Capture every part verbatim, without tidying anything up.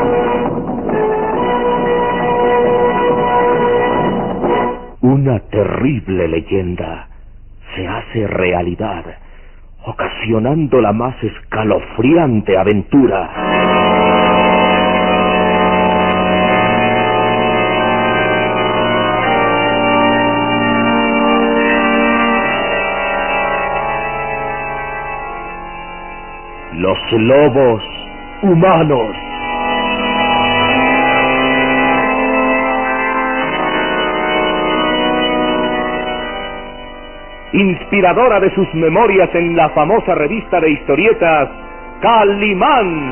Una terrible leyenda se hace realidad, ocasionando la más escalofriante aventura. Los lobos humanos. Inspiradora de sus memorias en la famosa revista de historietas Calimán,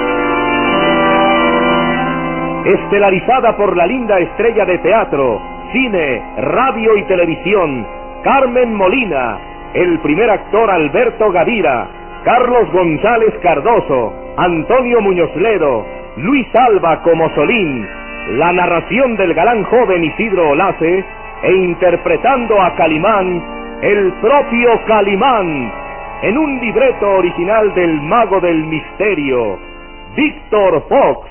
estelarizada por la linda estrella de teatro, cine, radio y televisión Carmen Molina, el primer actor Alberto Gavira, Carlos González Cardoso, Antonio Muñoz Ledo, Luis Alba como Solín, la narración del galán joven Isidro Olace, e interpretando a Calimán, el propio Calimán, en un libreto original del mago del misterio, Víctor Fox.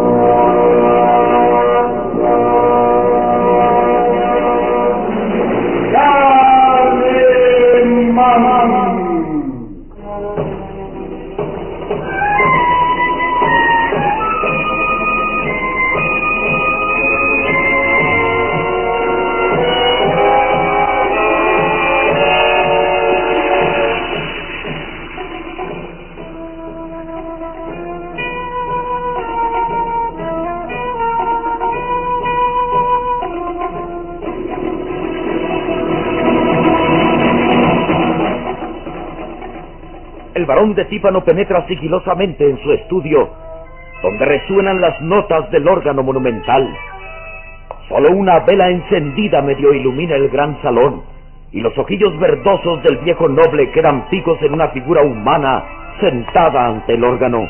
¡Calimán! El barón de Tífano penetra sigilosamente en su estudio, donde resuenan las notas del órgano monumental. Solo una vela encendida medio ilumina el gran salón, y los ojillos verdosos del viejo noble quedan fijos en una figura humana sentada ante el órgano.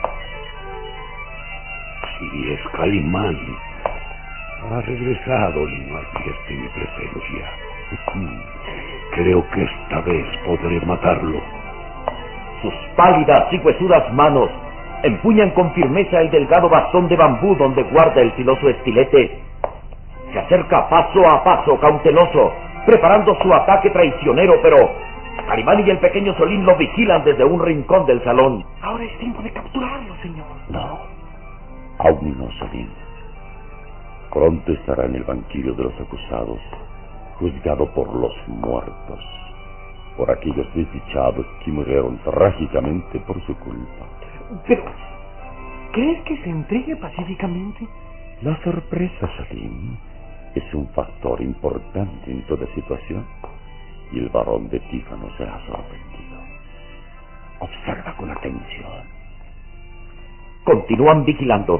Sí, es Calimán. Ha regresado y no advierte mi presencia. Creo que esta vez podré matarlo. Sus pálidas y huesudas manos empuñan con firmeza el delgado bastón de bambú donde guarda el filoso estilete. Se acerca paso a paso, cauteloso, preparando su ataque traicionero, pero Calimán y el pequeño Solín lo vigilan desde un rincón del salón. Ahora es tiempo de capturarlo, señor. No, aún no, Solín. Pronto estará en el banquillo de los acusados, juzgado por los muertos, por aquellos desdichados que murieron trágicamente por su culpa. Pero, ¿crees que se entregue pacíficamente? La sorpresa, Salim, es un factor importante en toda situación, y el barón de Tífano será sorprendido. Observa con atención. Continúan vigilando,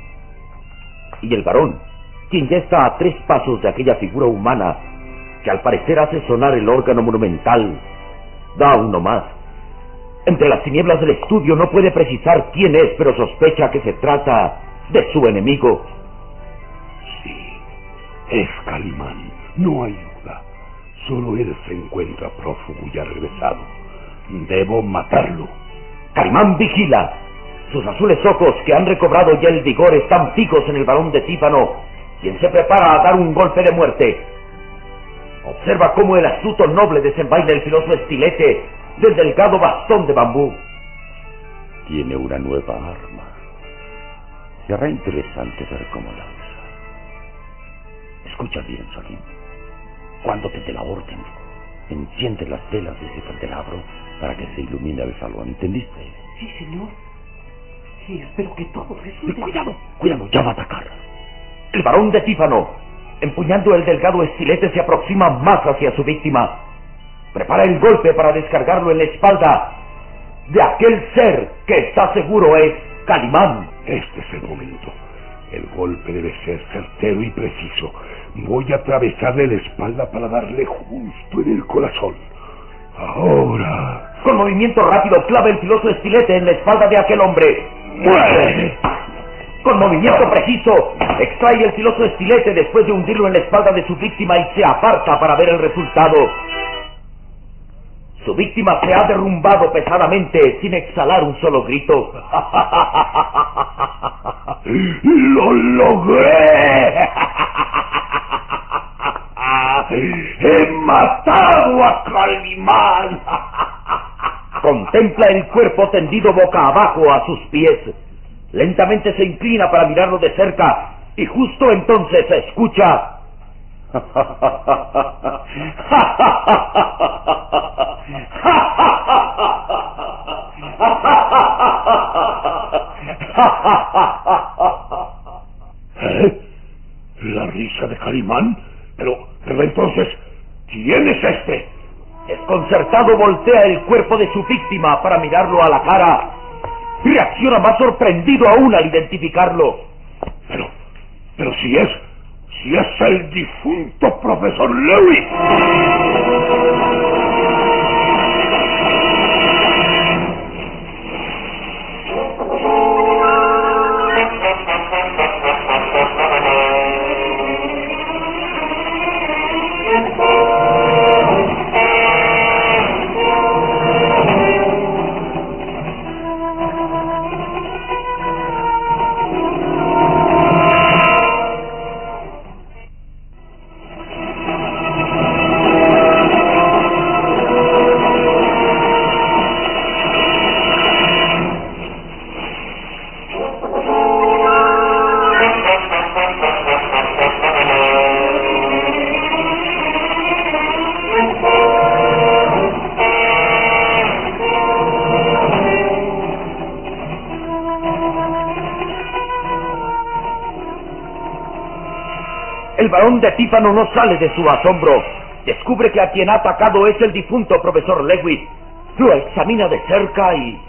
y el varón, quien ya está a tres pasos de aquella figura humana, que al parecer hace sonar el órgano monumental, da uno más. Entre las tinieblas del estudio no puede precisar quién es, pero sospecha que se trata de su enemigo. Sí, es Calimán, no hay duda. Solo él se encuentra prófugo y ha regresado. Debo matarlo. Calimán vigila. Sus azules ojos, que han recobrado ya el vigor, están fijos en el barón de Tífano, quien se prepara a dar un golpe de muerte. Observa cómo el astuto noble desenvaina el filoso estilete del delgado bastón de bambú. Tiene una nueva arma. Será interesante ver cómo la usa. Escucha bien, Solín. Cuando te dé la orden, enciende las velas de ese candelabro para que se ilumine el salón. ¿Entendiste? Sí, señor. Sí, espero que todo resulte. Cuidado, cuidado, ya va a atacar. El barón de Tífano, empuñando el delgado estilete, se aproxima más hacia su víctima. Prepara el golpe para descargarlo en la espalda de aquel ser que está seguro es Calimán. Este es el momento. El golpe debe ser certero y preciso. Voy a atravesarle la espalda para darle justo en el corazón. Ahora. Con movimiento rápido clava el filoso estilete en la espalda de aquel hombre. ¡Muere! Con movimiento preciso extrae el filoso estilete después de hundirlo en la espalda de su víctima y se aparta para ver el resultado. Su víctima se ha derrumbado pesadamente sin exhalar un solo grito. ¡Lo logré! ¡He matado a Calimán! Contempla el cuerpo tendido boca abajo a sus pies. Lentamente se inclina para mirarlo de cerca y justo entonces se escucha... ¿Eh? ¿La risa de Calimán? Pero, pero entonces, ¿quién es este? Desconcertado voltea el cuerpo de su víctima para mirarlo a la cara. Reacciona más sorprendido aún al identificarlo. Pero, pero si es, si es el difunto profesor Lewis. El barón de Tífano no sale de su asombro. Descubre que a quien ha atacado es el difunto profesor Lewis. Lo examina de cerca y...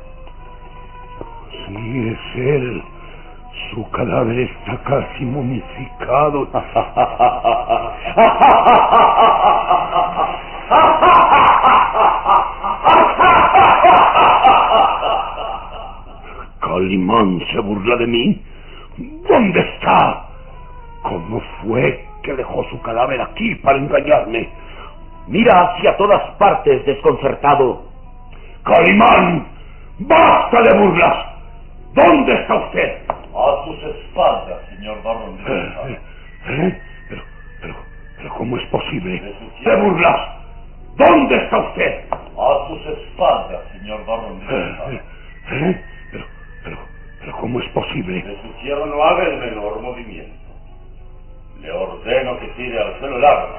Sí, es él. Su cadáver está casi momificado. Calimán se burla de mí. ¿Dónde está? ¿Cómo fue que dejó su cadáver aquí para engañarme? Mira hacia todas partes desconcertado. ¡Calimán! ¡Basta de burlas! ¿Dónde está usted? A sus espaldas, señor barón de Tífano. ¿Eh? ¿Eh? Pero, pero, pero, ¿cómo es posible? ¡De burlas! ¿Dónde está usted? A sus espaldas, señor barón de Tífano. ¿Eh? ¿Eh? Pero, pero, pero, ¿cómo es posible? De su tierra no haga el menor movimiento. Le ordeno que tire al suelo el arma.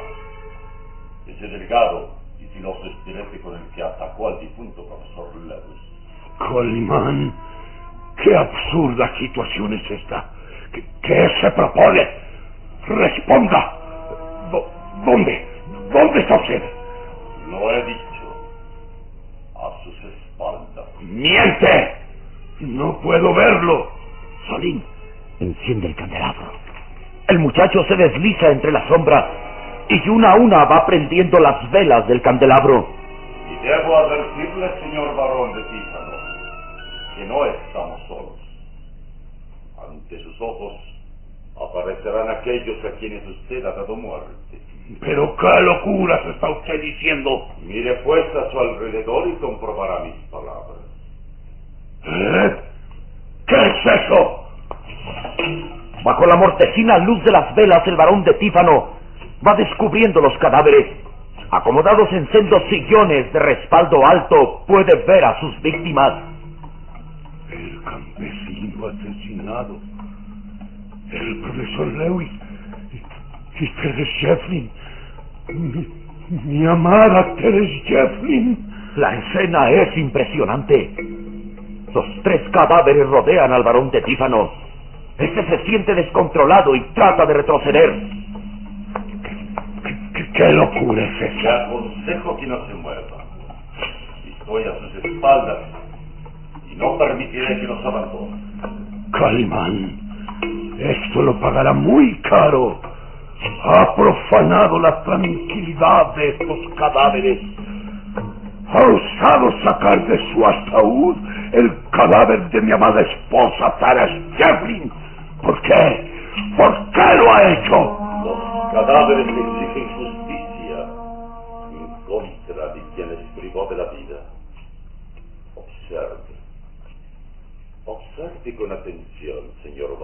Ese delgado y filoso estilete con el que atacó al difunto profesor Lewis. Calimán, qué absurda situación es esta. ¿Qué, qué se propone? Responda. ¿Dó- ¿Dónde? ¿Dónde está usted? Lo he dicho. A sus espaldas. ¡Miente! No puedo verlo. Solín, enciende el candelabro. El muchacho se desliza entre las sombras y una a una va prendiendo las velas del candelabro. Y debo advertirle, señor barón de Tífano, que no estamos solos. Ante sus ojos aparecerán aquellos a quienes usted ha dado muerte. Pero qué locuras está usted diciendo. Mire pues a su alrededor y comprobará mis palabras. ¿Eh? ¿Qué es eso? Bajo la mortecina luz de las velas, el barón de Tífano va descubriendo los cadáveres. Acomodados en sendos sillones de respaldo alto, puede ver a sus víctimas. El campesino asesinado. El profesor Lewis. Y, y Teres Shefflin. Mi, mi amada Teres Shefflin. La escena es impresionante. Los tres cadáveres rodean al barón de Tífano. Este se siente descontrolado y trata de retroceder. ¿Qué, qué, qué locura es Le esa? aconsejo que no se mueva. Estoy a sus espaldas y no permitiré que nos abandone. Calimán, esto lo pagará muy caro. Ha profanado la tranquilidad de estos cadáveres. Ha osado sacar de su ataúd el cadáver de mi amada esposa, Teres Shefflin. ¿Por qué? ¿Por qué lo ha hecho? Los cadáveres exigen justicia en contra de quienes privó de la vida. Observe. Observe con atención, señor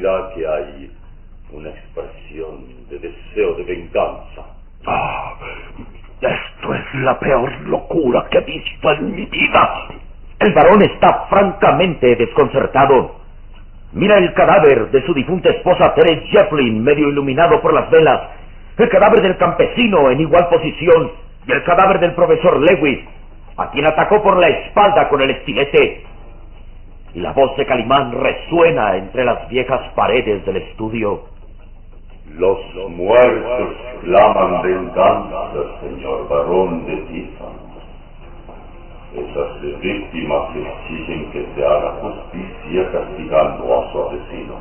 verá que hay una expresión de deseo de venganza. Ah, esto es la peor locura que he visto en mi vida. El varón está francamente desconcertado. Mira el cadáver de su difunta esposa Teres Jefflin, medio iluminado por las velas, el cadáver del campesino en igual posición y el cadáver del profesor Lewis, a quien atacó por la espalda con el estilete. Y la voz de Calimán resuena entre las viejas paredes del estudio. Los muertos claman venganza, señor barón de Tífano. Esas víctimas exigen que se haga justicia castigando a su asesino.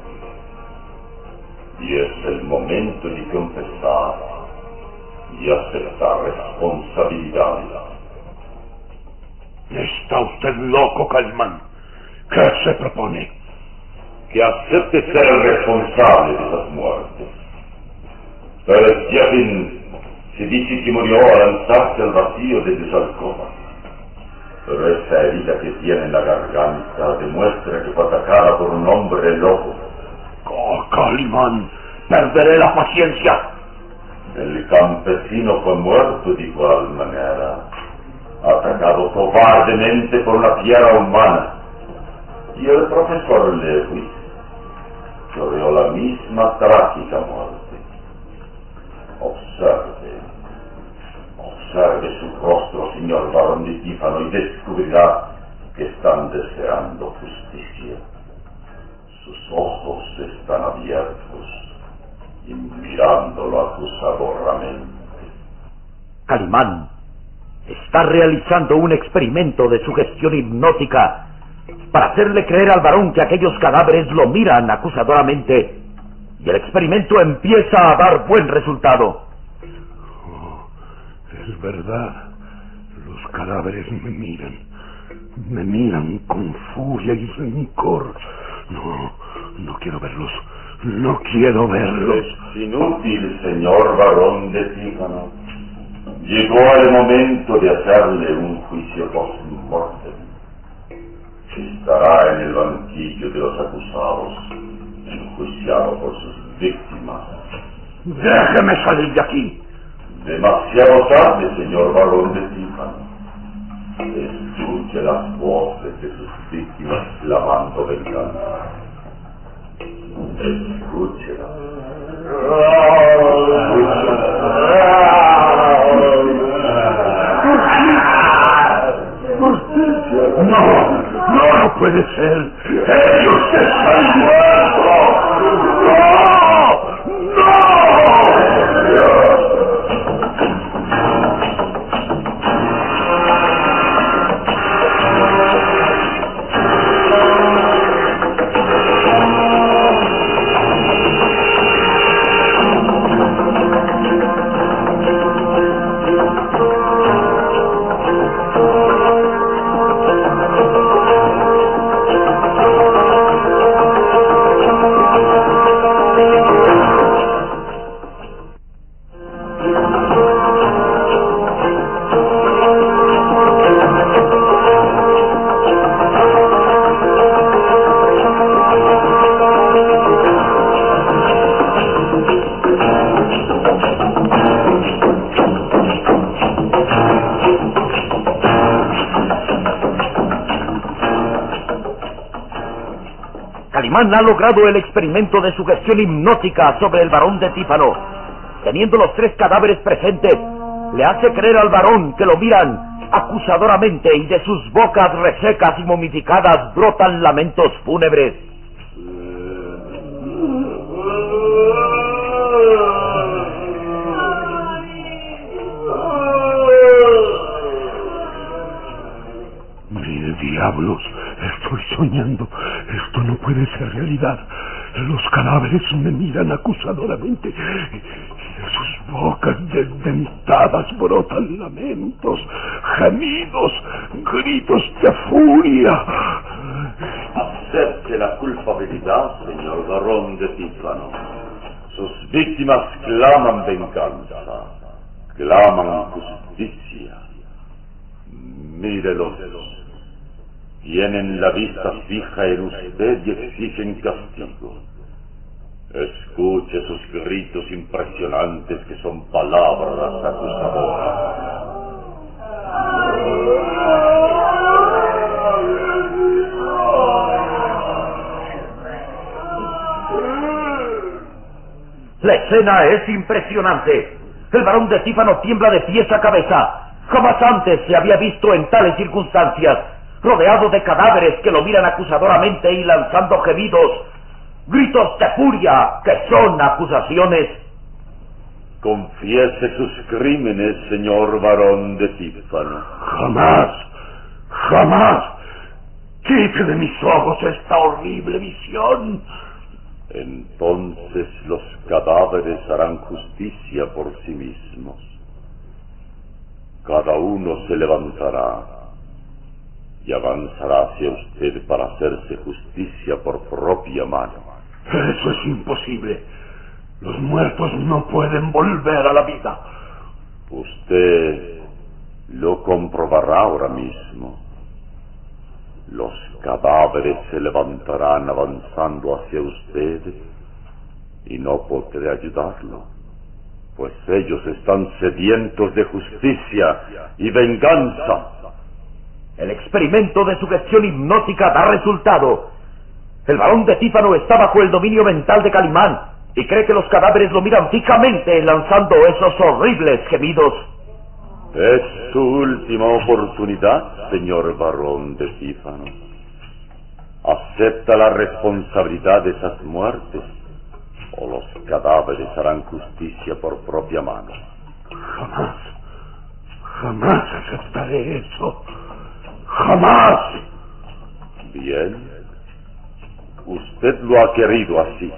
Y es el momento de confesar y aceptar responsabilidad. ¿Está usted loco, Calimán? ¿Qué se propone? Que acepte ser el responsable de esas muertes. Pero Jeffin se dice que murió al lanzarse al vacío desde su alcoba. Pero esa herida que tiene en la garganta demuestra que fue atacada por un hombre loco. Oh, Calimán, perderé la paciencia. El campesino fue muerto de igual manera, atacado cobardemente por una fiera humana. Y el profesor Lewis corrió la misma trágica muerte. Observe, observe su rostro, señor barón de Tífano, y descubrirá que están deseando justicia. Sus ojos están abiertos y mirándolo acusadoramente. Calimán está realizando un experimento de sugestión hipnótica para hacerle creer al varón que aquellos cadáveres lo miran acusadoramente, y el experimento empieza a dar buen resultado. Oh, es verdad, los cadáveres me miran, me miran con furia y rencor. No, no quiero verlos, no quiero verlos. Es inútil, señor barón de Tífano. Llegó el momento de hacerle un juicio post-mortem. Estará en el banquillo de los acusados, enjuiciado por sus víctimas. ¡Déjeme salir de aquí! Demasiado tarde, señor barón de Tífano. Escuche las voces de sus víctimas clamando venganza. Escúchela. No, no, no puede ser. Ellos están muertos. No, no. Calimán ha logrado el experimento de sugestión hipnótica sobre el varón de Tífano. Teniendo los tres cadáveres presentes, le hace creer al varón que lo miran acusadoramente y de sus bocas resecas y momificadas brotan lamentos fúnebres. Mire, diablos, estoy soñando. Esto no puede ser realidad. Los cadáveres me miran acusadoramente y de sus bocas desdentadas brotan lamentos, gemidos, gritos de furia. Acepte la culpabilidad, señor barón de Tífano. Sus víctimas claman venganza, claman justicia. Mírelos. Tienen la vista fija en usted y exigen castigo. Escuche sus gritos impresionantes que son palabras acusadoras. La escena es impresionante. El barón de Tífano tiembla de pies a cabeza. Jamás antes se había visto en tales circunstancias, rodeado de cadáveres que lo miran acusadoramente y lanzando gemidos, gritos de furia que son acusaciones. Confiese sus crímenes, señor barón de Tífano. Jamás, jamás. Quite de mis ojos esta horrible visión. Entonces los cadáveres harán justicia por sí mismos. Cada uno se levantará y avanzará hacia usted para hacerse justicia por propia mano. Eso es imposible. Los muertos no pueden volver a la vida. Usted lo comprobará ahora mismo. Los cadáveres se levantarán avanzando hacia usted y no podré ayudarlo, pues ellos están sedientos de justicia y venganza. El experimento de sugestión hipnótica da resultado. El barón de Tífano está bajo el dominio mental de Calimán y cree que los cadáveres lo miran fijamente lanzando esos horribles gemidos. Es su última oportunidad, señor barón de Tífano. Acepta la responsabilidad de esas muertes o los cadáveres harán justicia por propia mano. Jamás, jamás aceptaré eso. Jamás. Bien. Usted lo ha querido así.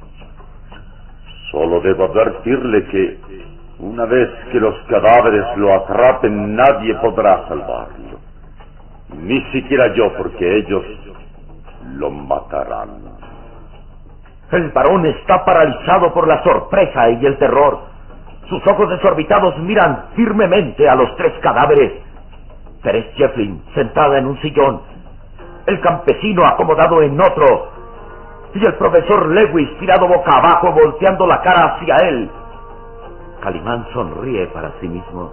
Solo debo advertirle que una vez que los cadáveres lo atrapen, nadie podrá salvarlo. Ni siquiera yo, porque ellos lo matarán. El barón está paralizado por la sorpresa y el terror. Sus ojos desorbitados miran firmemente a los tres cadáveres. Teresa Jefflin, sentada en un sillón, el campesino acomodado en otro, y el profesor Lewis tirado boca abajo, volteando la cara hacia él. Calimán sonríe para sí mismo.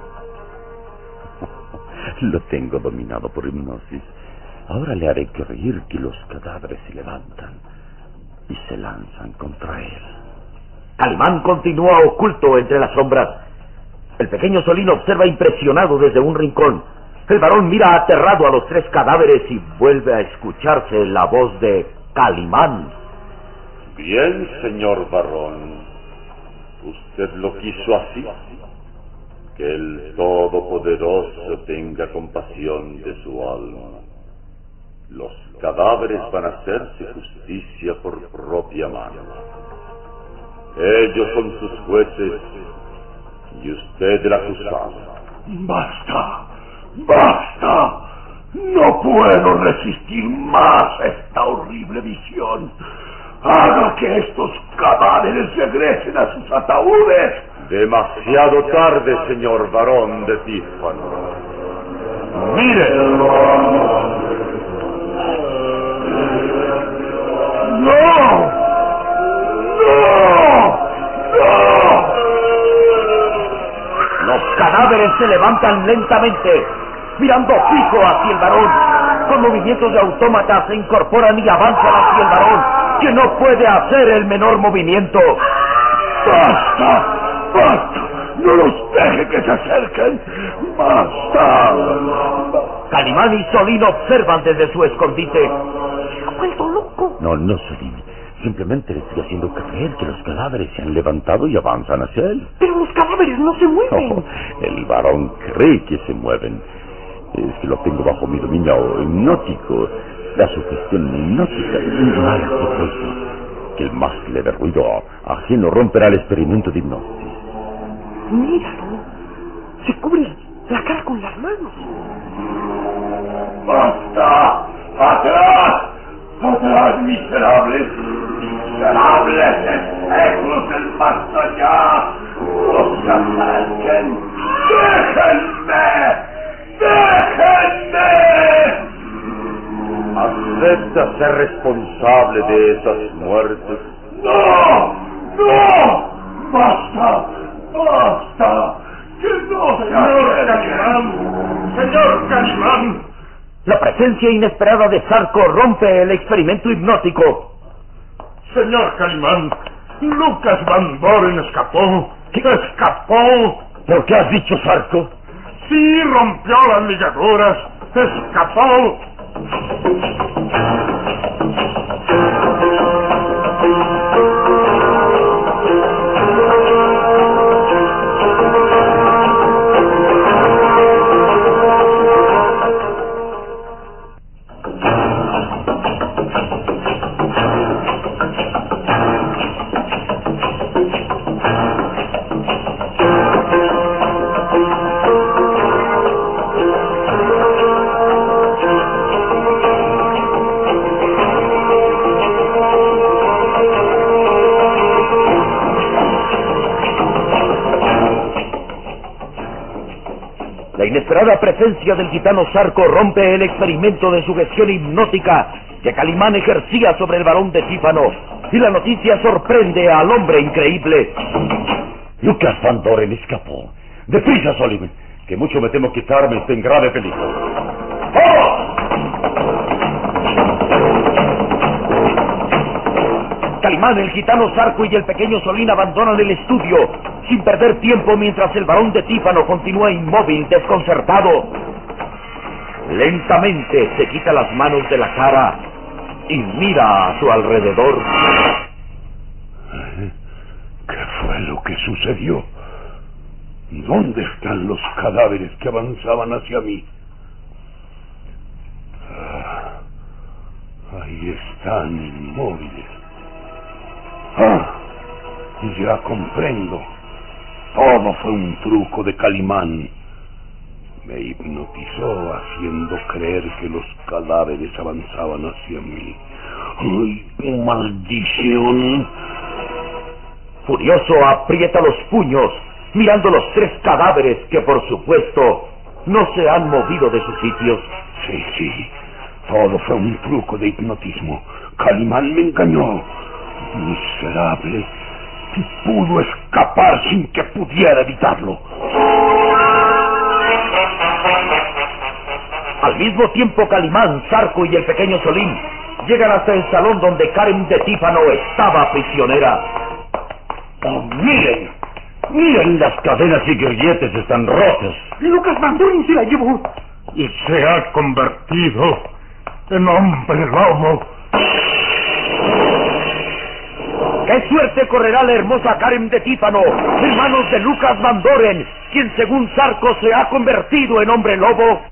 Lo tengo dominado por hipnosis. Ahora le haré creer que los cadáveres se levantan y se lanzan contra él. Calimán continúa oculto entre las sombras. El pequeño Solín observa impresionado desde un rincón. El varón mira aterrado a los tres cadáveres y vuelve a escucharse la voz de Calimán. Bien, señor barón. Usted lo quiso así. Que el Todopoderoso tenga compasión de su alma. Los cadáveres van a hacerse justicia por propia mano. Ellos son sus jueces y usted el acusado. Basta, basta. No puedo resistir más esta horrible visión. Haga que estos cadáveres regresen a sus ataúdes. Demasiado tarde, señor barón de Tífano. ¡Mire! ¡No! ¡No! ¡No! Los cadáveres se levantan lentamente, mirando fijo hacia el varón. Con movimientos de autómata se incorporan y avanzan hacia el varón, que no puede hacer el menor movimiento. ¡Basta! ¡Basta! ¡No los deje que se acerquen! ¡Basta! Calimán y Solín observan desde su escondite. ¿Se ha vuelto loco? No, no, Solín. Simplemente le estoy haciendo creer que los cadáveres se han levantado y avanzan hacia él. Pero los cadáveres no se mueven. No, el varón cree que se mueven. Es que lo tengo bajo mi dominio hipnótico. La sugestión hipnótica no hay propósito que el más leve ruido ajeno romperá el experimento de hipnosis. Míralo. Se cubre la cara con las manos. ¡Basta! ¡Atrás! ¡Atrás, miserables! ¡Miserables espejos del más allá! ¡No se acerquen! ¡Déjenme! ¡Déjenme! ¿Acepta ser responsable de esas muertes? ¡No! ¡No! ¡Basta! ¡Basta! ¡Que no se ¡Señor Calimán! ¡Señor Calimán! La presencia inesperada de Zarco rompe el experimento hipnótico. Señor Calimán, Lucas Van Doren escapó. ¡Escapó! ¿Por qué has dicho Zarco? Sí, rompió las ligaduras. ¡Escapó! La inesperada presencia del gitano Zarco rompe el experimento de sugestión hipnótica que Calimán ejercía sobre el barón de Tífano, y la noticia sorprende al hombre increíble. Lucas Van Doren escapó. ¡Deprisa, Sullivan! Que mucho me temo que Carmen está en grave peligro. ¡Oh! Calimán, el gitano Zarco y el pequeño Solín abandonan el estudio sin perder tiempo mientras el barón de Tífano continúa inmóvil, desconcertado. Lentamente se quita las manos de la cara y mira a su alrededor. ¿Qué fue lo que sucedió? ¿Dónde están los cadáveres que avanzaban hacia mí? Ah, ahí están inmóviles. ¡Ah! Ya comprendo. Todo fue un truco de Calimán. Me hipnotizó haciendo creer que los cadáveres avanzaban hacia mí. ¡Ay, maldición! Furioso, aprieta los puños, mirando los tres cadáveres que, por supuesto, no se han movido de sus sitios. Sí, sí. Todo fue un truco de hipnotismo. Calimán me engañó. Miserable. Pudo escapar sin que pudiera evitarlo. Al mismo tiempo, Calimán, Zarco y el pequeño Solín llegan hasta el salón donde Karen de Tífano estaba prisionera. ¡Oh, miren! ¡Miren! Las cadenas y grilletes están rotos. Lucas Van Doren se la llevó. Y se ha convertido en hombre lobo. ¡Qué suerte correrá la hermosa Karen de Tífano en manos de Lucas Van Doren, quien según Zarco se ha convertido en hombre lobo!